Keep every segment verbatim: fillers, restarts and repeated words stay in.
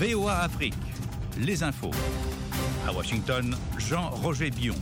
V O A Afrique, les infos. À Washington, Jean-Roger Bion.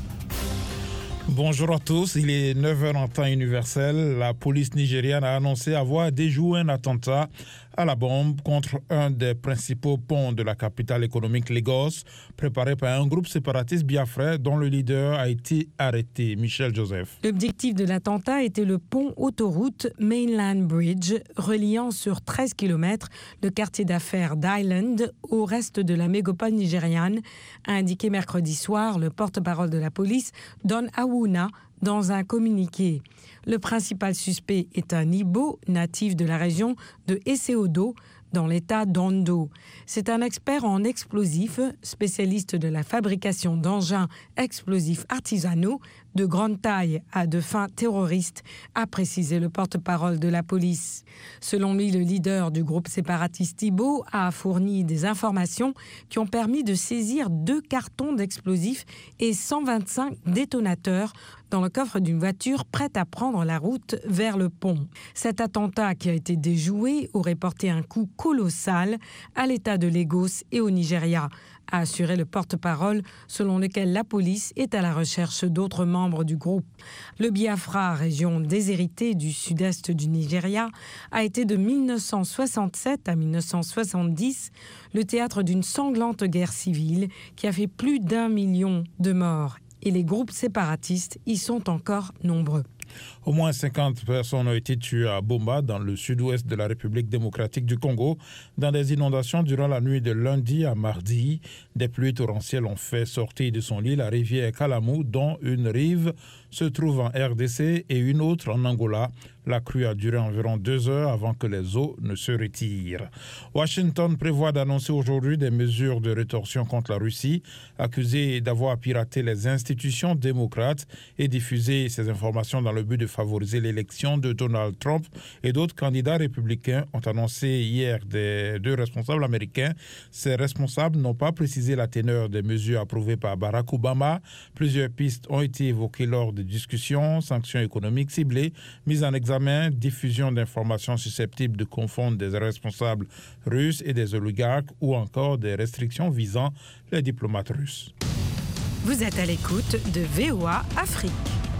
Bonjour à tous, il est neuf heures en temps universel. La police nigériane a annoncé avoir déjoué un attentat à la bombe contre un des principaux ponts de la capitale économique Lagos, préparé par un groupe séparatiste biafrais dont le leader a été arrêté. Michel Joseph. L'objectif de l'attentat était le pont autoroute Mainland Bridge, reliant sur treize kilomètres le quartier d'affaires d'Island au reste de la mégapole nigériane, a indiqué mercredi soir le porte-parole de la police, Don Awuna, dans un communiqué. Le principal suspect est un Igbo, natif de la région de Eseodo, dans l'état d'Ondo. C'est un expert en explosifs, spécialiste de la fabrication d'engins explosifs artisanaux de grande taille à de fins terroristes, a précisé le porte-parole de la police. Selon lui, le leader du groupe séparatiste Igbo a fourni des informations qui ont permis de saisir deux cartons d'explosifs et cent vingt-cinq détonateurs dans le coffre d'une voiture prête à prendre la route vers le pont. Cet attentat qui a été déjoué aurait porté un coup colossal à l'État de Lagos et au Nigeria, a assuré le porte-parole, selon lequel la police est à la recherche d'autres membres du groupe. Le Biafra, région déshéritée du sud-est du Nigeria, a été de mille neuf cent soixante-sept à mille neuf cent soixante-dix le théâtre d'une sanglante guerre civile qui a fait plus d'un million de morts. Et les groupes séparatistes y sont encore nombreux. Au moins cinquante personnes ont été tuées à Boma, dans le sud-ouest de la République démocratique du Congo, dans des inondations durant la nuit de lundi à mardi. Des pluies torrentielles ont fait sortir de son lit la rivière Kalamou, dont une rive se trouve en R D C et une autre en Angola. La crue a duré environ deux heures avant que les eaux ne se retirent. Washington prévoit d'annoncer aujourd'hui des mesures de rétorsion contre la Russie, accusée d'avoir piraté les institutions démocrates et diffusé ces informations dans le but de favoriser l'élection de Donald Trump. Et d'autres candidats républicains ont annoncé hier des deux responsables américains. Ces responsables n'ont pas précisé la teneur des mesures approuvées par Barack Obama. Plusieurs pistes ont été évoquées lors des discussions: sanctions économiques ciblées, mise en examen, diffusion d'informations susceptibles de confondre des responsables russes et des oligarques, ou encore des restrictions visant les diplomates russes. Vous êtes à l'écoute de V O A Afrique.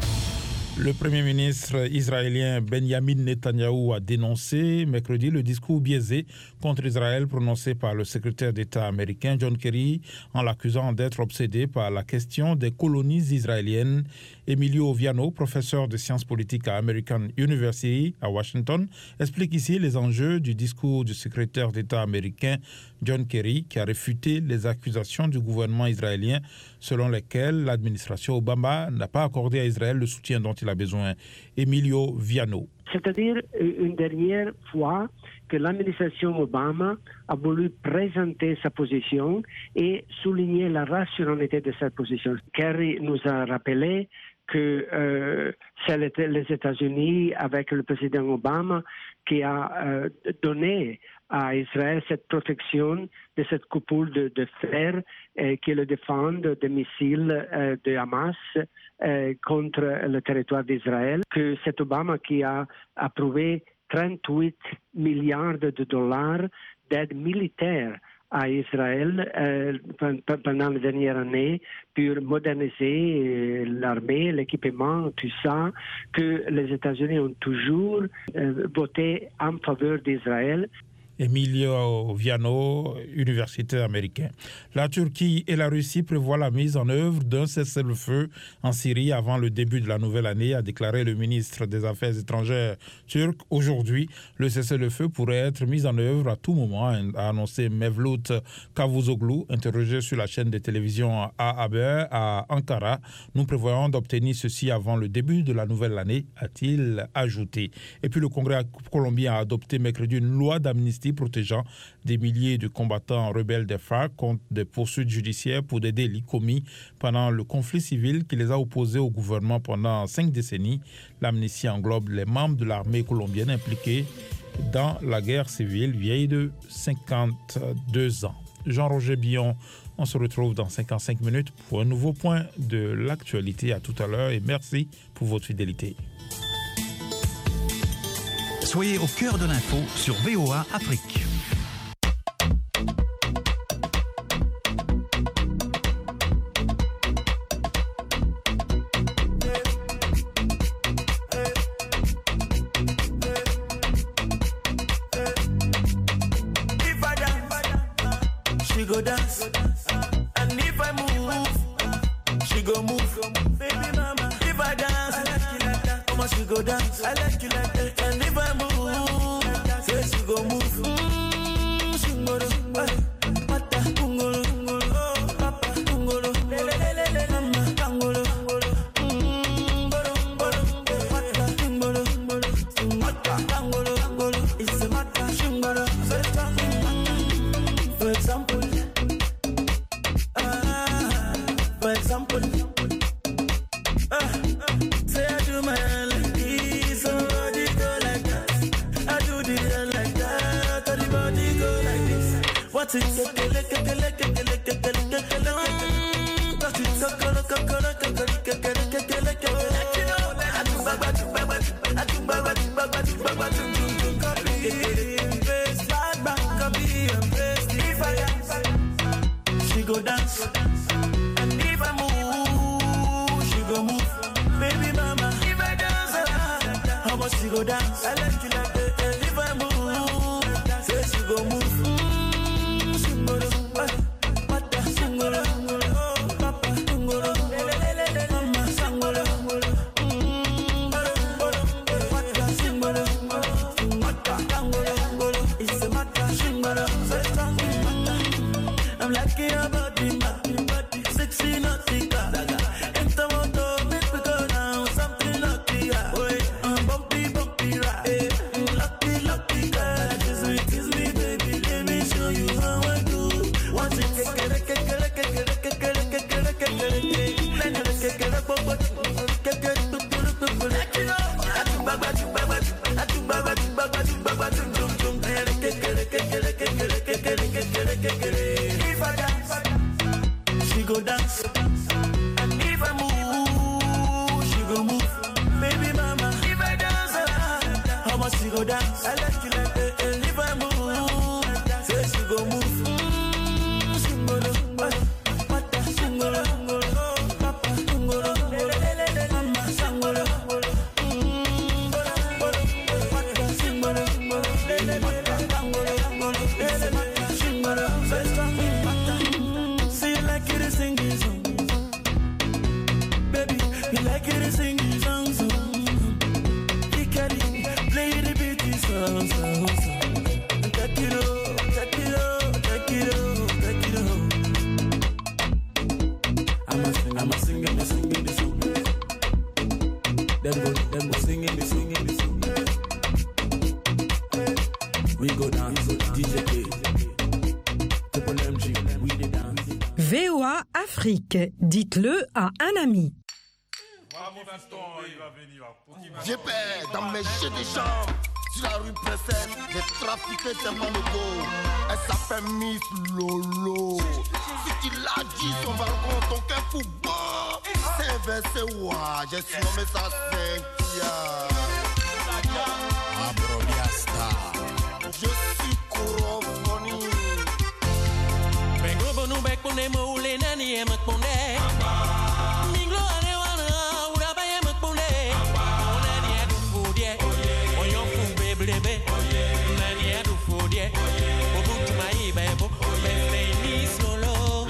Le Premier ministre israélien Benjamin Netanyahou a dénoncé mercredi le discours biaisé contre Israël prononcé par le secrétaire d'État américain John Kerry, en l'accusant d'être obsédé par la question des colonies israéliennes. Emilio Viano, professeur de sciences politiques à American University à Washington, explique ici les enjeux du discours du secrétaire d'État américain John Kerry, qui a réfuté les accusations du gouvernement israélien selon lesquelles l'administration Obama n'a pas accordé à Israël le soutien dont il a besoin. Emilio Viano. C'est-à-dire une dernière fois que l'administration Obama a voulu présenter sa position et souligner la rationalité de cette position. Kerry nous a rappelé que euh, c'est les États-Unis, avec le président Obama, qui a euh, donné à Israël cette protection de cette coupole de, de fer euh, qui le défendent des missiles euh, de Hamas euh, contre le territoire d'Israël. Que c'est Obama qui a approuvé trente-huit milliards de dollars d'aide militaire à Israël euh, pendant les dernières années pour moderniser euh, l'armée, l'équipement, tout ça, que les États-Unis ont toujours euh, voté en faveur d'Israël. Emilio Viano, universitaire américain. La Turquie et la Russie prévoient la mise en œuvre d'un cessez-le-feu en Syrie avant le début de la nouvelle année, a déclaré le ministre des Affaires étrangères turc. Aujourd'hui, le cessez-le-feu pourrait être mis en œuvre à tout moment, a annoncé Mevlut Cavusoglu, interrogé sur la chaîne de télévision A Haber à Ankara. Nous prévoyons d'obtenir ceci avant le début de la nouvelle année, a-t-il ajouté. Et puis le Congrès colombien a adopté mercredi une loi d'amnistie protégeant des milliers de combattants rebelles des FARC contre des poursuites judiciaires pour des délits commis pendant le conflit civil qui les a opposés au gouvernement pendant cinq décennies. L'amnistie englobe les membres de l'armée colombienne impliqués dans la guerre civile vieille de cinquante-deux ans. Jean-Roger Bion, on se retrouve dans cinquante-cinq minutes pour un nouveau point de l'actualité. À tout à l'heure et merci pour votre fidélité. Soyez au cœur de l'info sur V O A Afrique. she go dance. And if I move, she go move. Baby mama, if I dance, I like you like that. Mama, she go dance. I like you like that. And if I move, say she go move. Mm, she go do. Mata, ungolo, ungolo, oh, papa, ungolo, le le le le le, mama, ungolo, ungolo, mm, bolo, bolo, mata, ungolo, ungolo, mata, ungolo, ungolo, it's a mata, ungolo, for example, ah, for example, ah, say I do my hand like this, somebody go like that, I do the hand like that, the body go like this. What's it? Kekele, kekele, kekele, kekele, kekele, what's it? Kokoro, kokoro, kokoro, kekele, kekele, kekele. I do baba, do baba, I do baba, do baba, do baba, do do do. Copy, embrace, bad back, copy, embrace. If I dance, she go dance, and if I move, she go move. Baby mama, if I dance, how much she go dance? I like you like that. And if I move, say she go move. I'm lucky about the body, sexy nautica. Enter motor, make me go down, something lucky. I'm bumpy, bumpy, right? Lucky, lucky, girl. Kiss me, kiss me, baby. Let me show you how I do. Once it kekele, kekele, kekele, kekele, kekele, kekele, kekele, kekele, bobo, kekele, tukulu, tukulu. Atu baba, tu baba, atu baba, tu baba, tu baba, tu jum jum. Kekele, kekele, kekele, kekele, kekele, kekele. If I dance, she go dance. And if I move, she go move. Baby mama, if I dance, how much she go dance? I like you like that. And if I move, say she go move. Mm, she go do. Mata, she go do. Papa, she go do. Mama, she go do. Mm, mata, she go do. Mata, she go do. See you like you to sing this song, baby. You like you to sing this song, so you can play the beat, song, song, song. Take it out, take it out, take it out, take it out. I'm a sing, I'm a sing, I'm a singing the song. Them go, them go singing the singing the song. We go dance, D J K. V O A Afrique, dites-le à un ami. J'ai peur dans mes jeux de jambes. Sur la rue Pressel, j'ai trafiqué tellement de go. Elle s'appelle Miss Lolo. Si tu l'as dit, son balcon, ton cœur fou bon. C'est inversé, ouah, j'ai surnommé ça Cynthia. Abrobiasta. Je suis Corofoni. Bengo bonu bek pone mo le nani e mak pone. Minglo ane wana ura ba e mak pone. Nani e du fudie. Oyo fu beblebe. Nani e du fudie. Obu tumai bebo. Befre ni solo.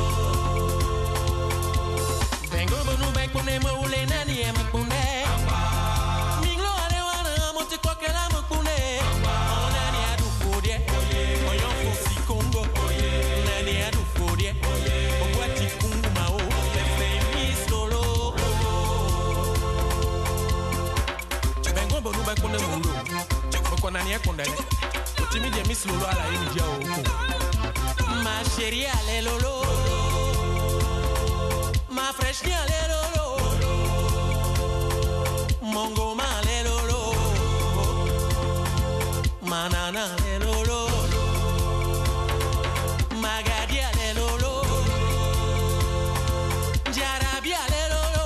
Bengo bonu bek pone mo le nani e mak pone. Minglo ane wana mo te kwa kela mak pone. Nani e du fudie. Oyo fu si Congo. Nani e du fudie. Ogwa ti kungu mao. Befre ni solo. Bengo bonu bek pone mo lo. Oko nani e kondele. Otimi de Miss Lolo ala e mi dia oko. Ma chérie ale lolo. Ma fresh ni ale lolo. Mongo ma ale lolo. Manana ale lolo. Magadi ale lolo. Jarabi ale lolo.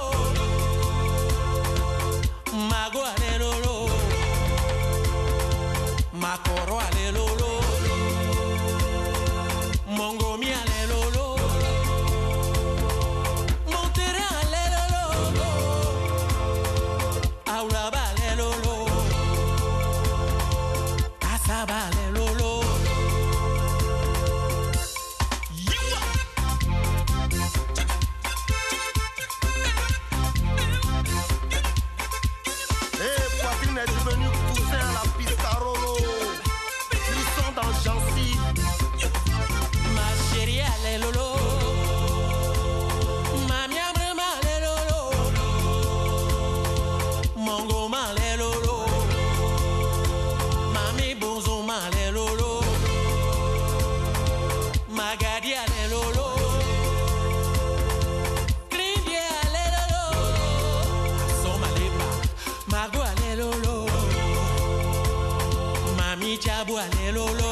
Mago ale lolo. Makoro ale lolo. Mongo mi ale lolo. Montere ale lolo. ale lolo.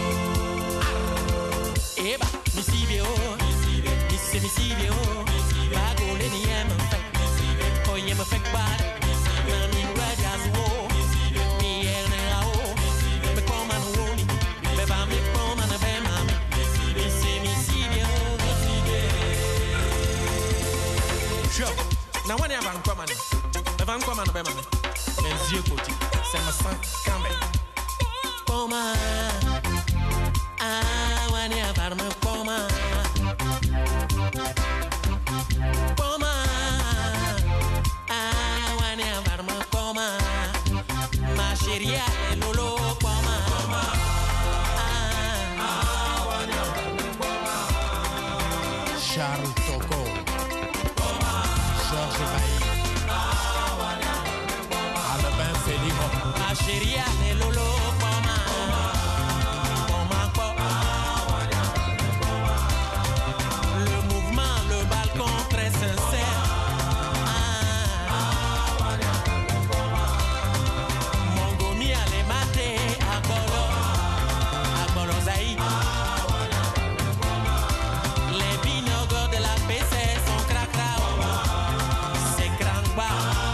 Eba, mi sibio, mi se mi sibio. Bago le ni em fek, oye me fek bad. Na mi rajas wo, mi erne ao. Me koma no woni, be ba me koma na be mami. Mi se mi sibio. Sure. Now when you van koma ni, be van koma na be mami. Men zio koti, se ma san kambe. Koma, ah, when you van me koma. Koma, ah, when you van me koma. Ma chérie, ale lolo, koma. Ah, when you van me koma. Charles Toko, Georges Bailly, Albin Félix, Ma chérie, ale lolo, koma. Koma, koma. Le mouvement, le balcon très sincère. Ah. Mongomi, ale mate, akolo. Akolo zaï. Les binogos de la P C sont cracra. C'est crangba.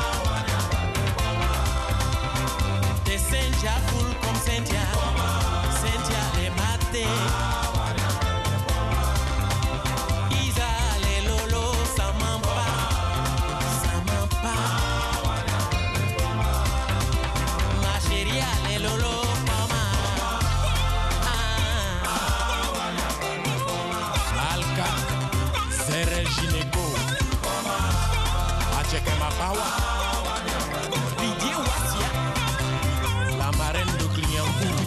Des Cynthia full comme Cynthia. Cynthia les maté. Isa les lolo, ça m'en pas. Ça m'en pas. Ma chérie, les lolo, mama. Ah. Alka, Zere Gineko, Acheke Mapawa, Didier Wassia. la marraine de Clignancourt.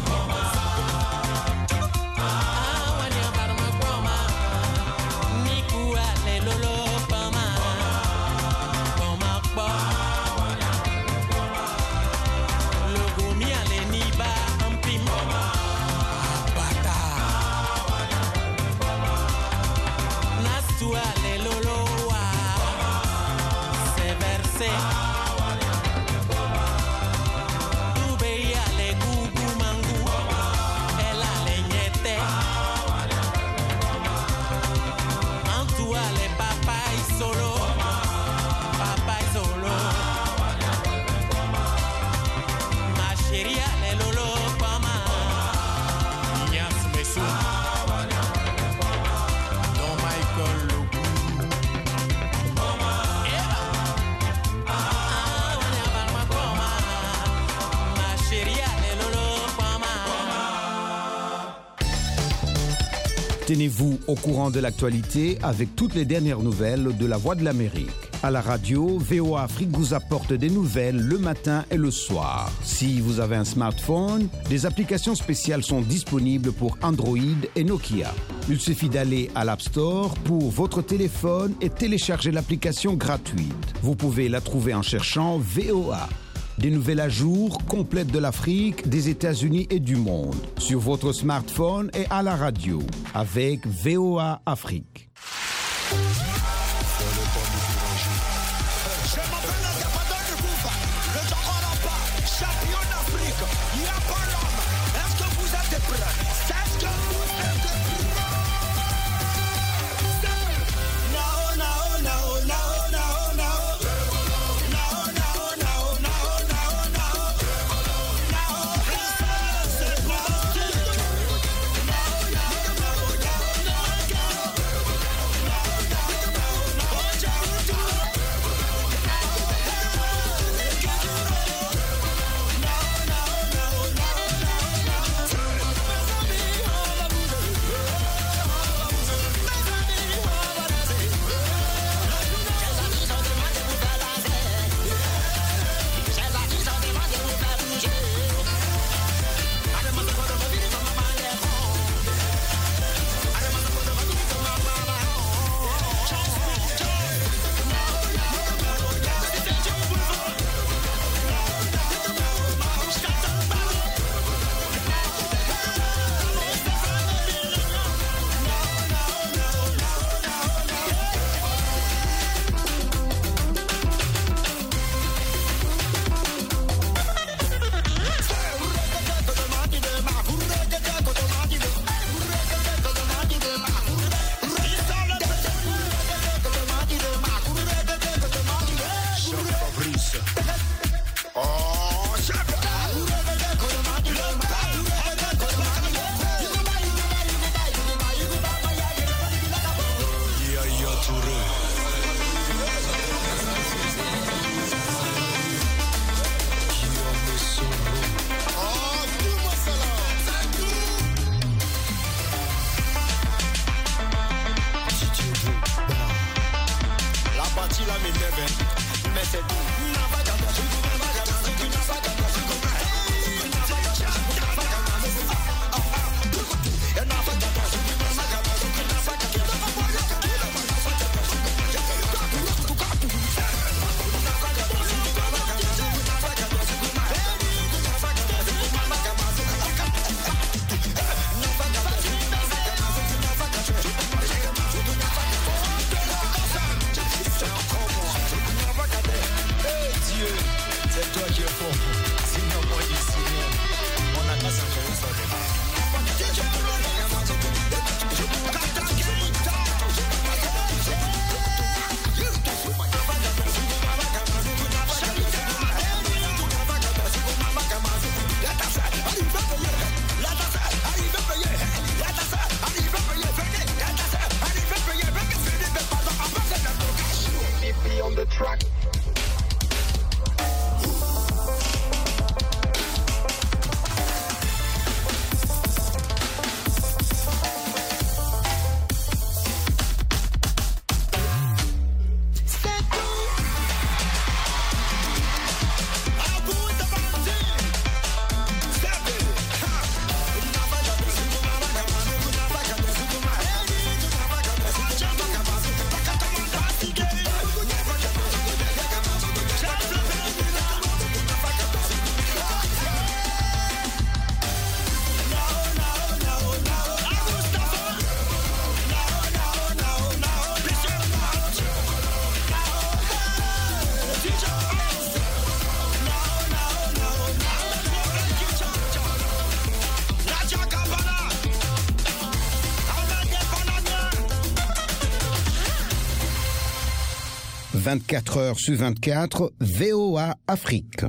Ah, wanya barma koma. Niku ale lolo pama. Koma kpo. Le gomi ale niba ampim. Bata, Nastu ale lolo wa. C'est versé. Toubei ale gugu mangu. Elle ale nyete. Antu ale papai solo. Papai solo. Ma chérie ale lolo pama. Ignace Messou, Don Michael Logu, Ah, wanya barma koma. Ma chérie ale lolo pama. Tenez-vous au courant de l'actualité avec toutes les dernières nouvelles de la Voix de l'Amérique. À la radio, V O A Afrique vous apporte des nouvelles le matin et le soir. Si vous avez un smartphone, des applications spéciales sont disponibles pour Android et Nokia. Il suffit d'aller à l'App Store pour votre téléphone et télécharger l'application gratuite. Vous pouvez la trouver en cherchant V O A. Des nouvelles à jour, complètes de l'Afrique, des États-Unis et du monde. Sur votre smartphone et à la radio. Avec V O A Afrique. Je m'appelle Adabada de Bouba, le Jacaranda, champion d'Afrique. Il n'y a pas l'homme. Est-ce que vous êtes prêts? Est-ce que vous êtes prêts? Nao, nao, nao, nao, nao, nao. Nao, nao, nao, nao, nao, nao. Nao, c'est plastique. Nao, nao, nao, nao, nao, nao. Nao, nao, nao, nao. vingt-quatre heures sur vingt-quatre, V O A Afrique.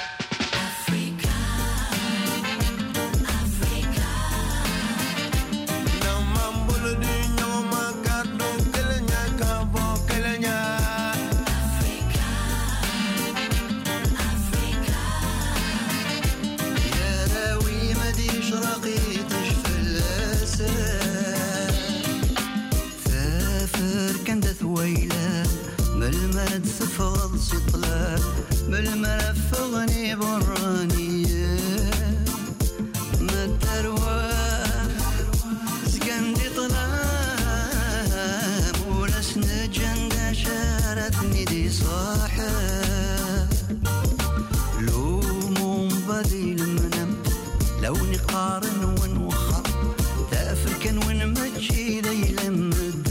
بالمرد سفض شطلة بالمرفغني برانية ما التروى سكندي طلام ولسن جنة شارتني دي صاحب لو منبذي المنم لو نقارن ونوخر تافركن ونمجي ليلة مدى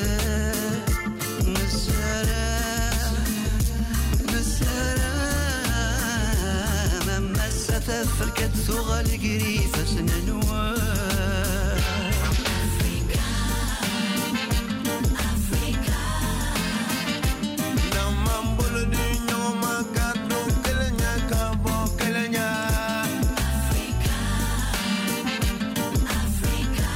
فركت ثغى القريفة سننوى أفريكا أفريكا لما بلدي يوما كادو كلنيا كابو كلنيا أفريكا أفريكا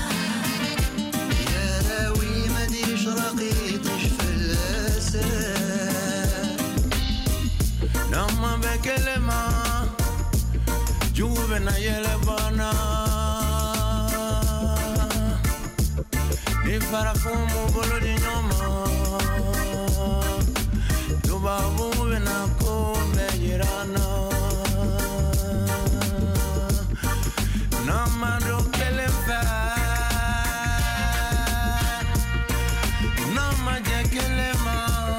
يا راوي مديش رقيتش في الأسد لما بكلمة Juvena yelebana Ni farafumu bolo di nyoma Tuba vuvena kumbe jirana Namado kelefa Namaje kelema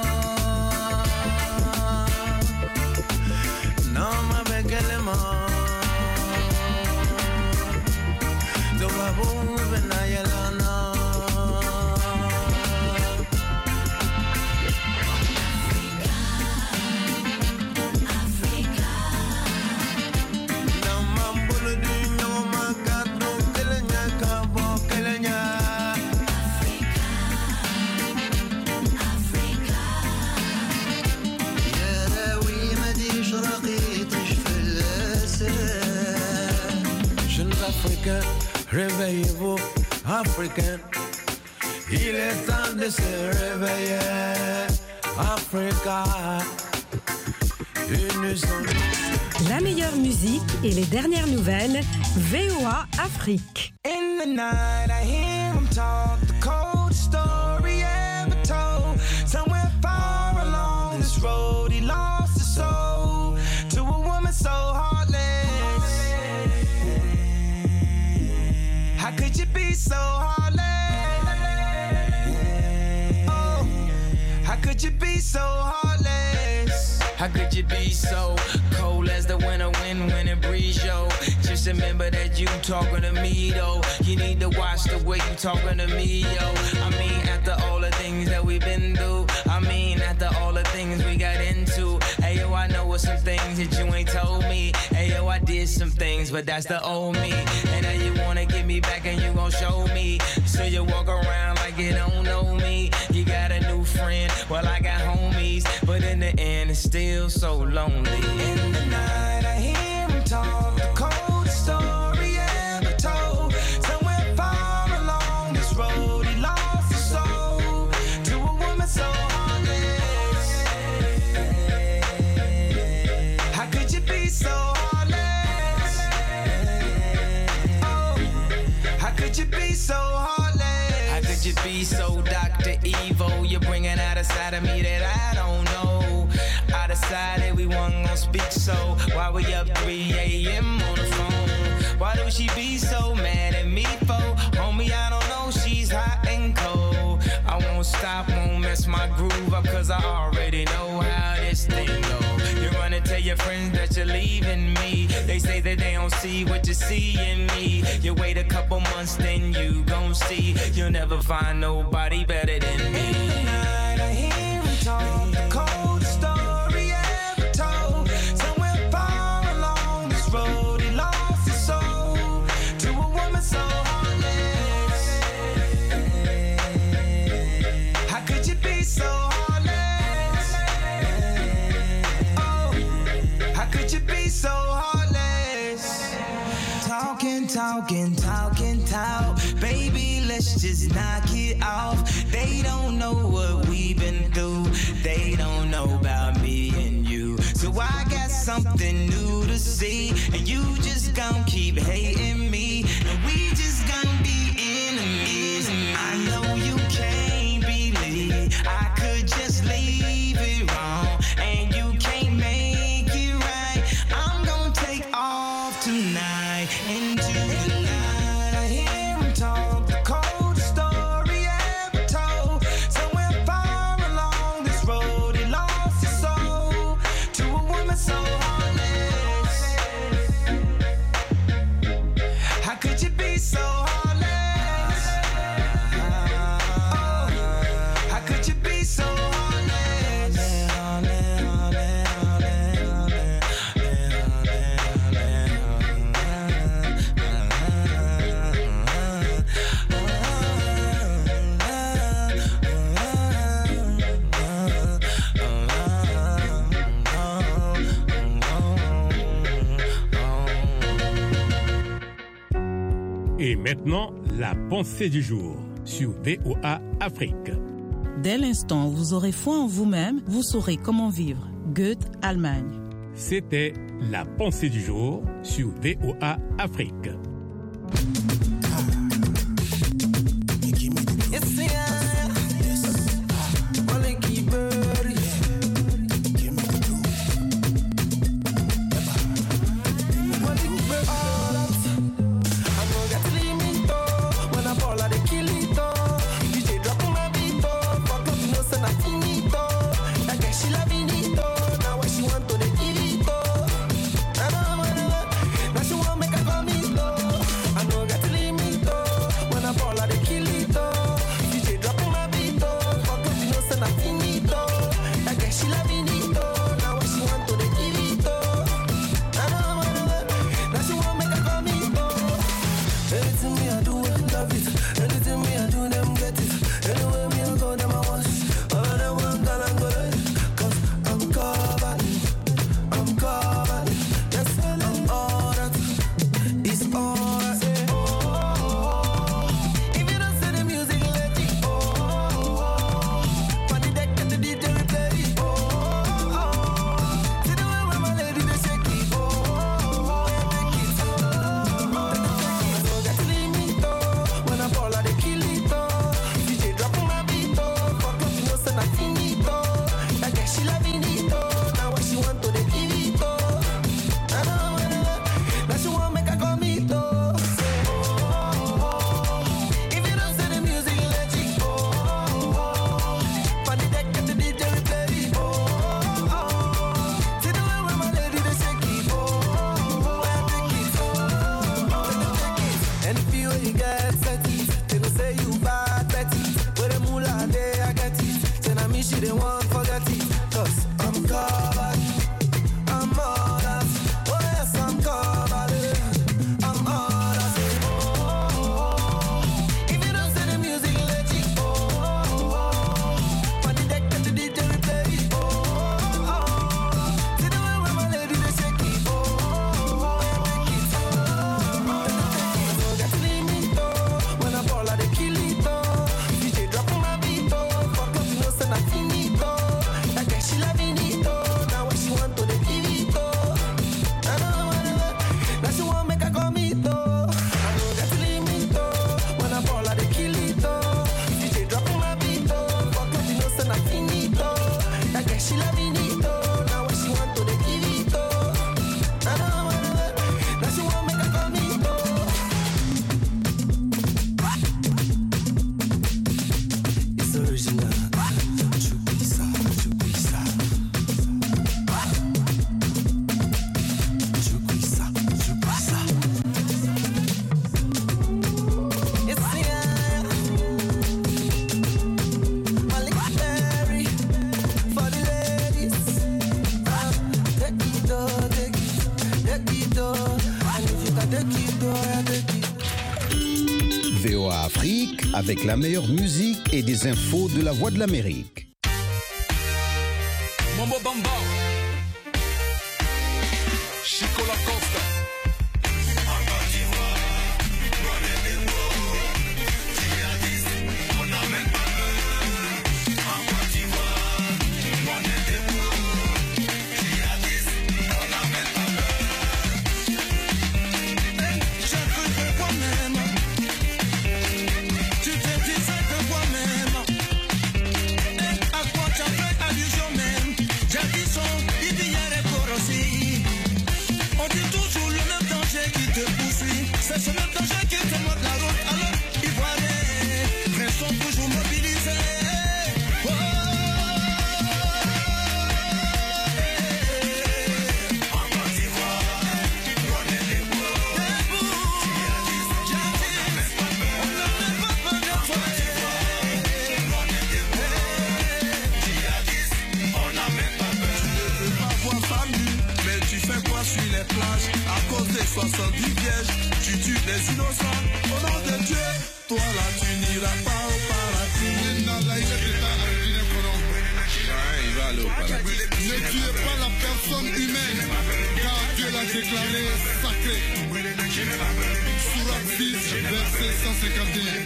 Namabe kelema Réveillez-vous, Africains. Il est temps de se réveiller, Africa. La meilleure musique et les dernières nouvelles, V O A Afrique. In the night, I hear him talk, the coldest story ever told. Somewhere far along this road, he lost his soul to a woman so heartless. How could you be so heartless? Oh, how could you be so heartless? How could you be so cold as the winter wind when it breeze, yo? Just remember that you talking to me, though. You need to watch the way you talking to me, yo. I mean, after all the things that we've been through, I mean, after all the things we got into. Hey, yo, I know some things that you ain't told me. Hey, yo, I did some things, but that's the old me. And now you wanna get me back and you gon' show me. So you walk around like you don't know me. You got a new friend, well, I got homies. But in the end, it's still so lonely. In the night, I hear him talk, the coldest story ever told. Somewhere far along this road, he lost his soul to a woman so heartless. How could you be so heartless? Oh, how could you be so heartless? How could you be so Doctor Evil? You're bringing out a side of me that I don't know. I decided we weren't gonna speak, so why we up three a.m. on the phone? Why do she be so mad at me for? Homie, I don't know, she's hot and cold. I won't stop, won't mess my groove up, cause I already know how this thing go. You're gonna tell your friends that you're leaving me. They say that they don't see what you see in me. You wait a couple months, then you gon' see. You'll never find nobody better than me. In the night, I hear him talk, the coldest story ever told. Somewhere far along this road, he lost his soul to a woman so heartless. How could you be so heartless? talking, talking, talk. Baby, let's just knock it off. They don't know what we've been through. They don't know about me and you. So I got something new to see. And you just gon' keep hating me. And we just gon' be enemies. I know you can't believe I could just leave it wrong. And you can't make it right. I'm gon' take off tonight into the night. I hear him talk, the coldest story ever told. Somewhere far along this road, he lost his soul to a woman so heartless. How could you be so heartless? Oh, how could you be so heartless? Et maintenant, la pensée du jour sur V O A Afrique. Dès l'instant où vous aurez foi en vous-même, vous saurez comment vivre. Goethe, Allemagne. C'était la pensée du jour sur V O A Afrique. V O A Afrique avec la meilleure musique et des infos de la Voix de l'Amérique. Mambo Bamba, Chico Lacoste, soixante-dix pièges, tu tues les innocents. Au nom de Dieu, toi là tu n'iras pas au paradis. Il va aller au paradis. Ne tuez pas la personne humaine, car Dieu l'a déclaré sacré. Sourate six, verset cent cinquante et un.